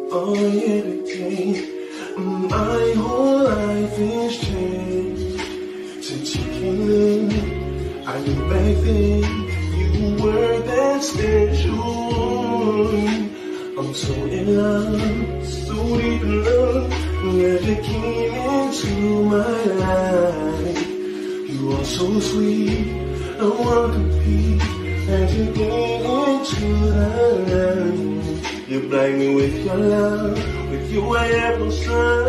Oh yeah, they came. My whole life is changed since you came in. I knew back then you were that special. I'm so in love, so deep in love, that you came into my life. You are so sweet, I wanna compete as you get into the light. You blind me with your love, with your way of sun.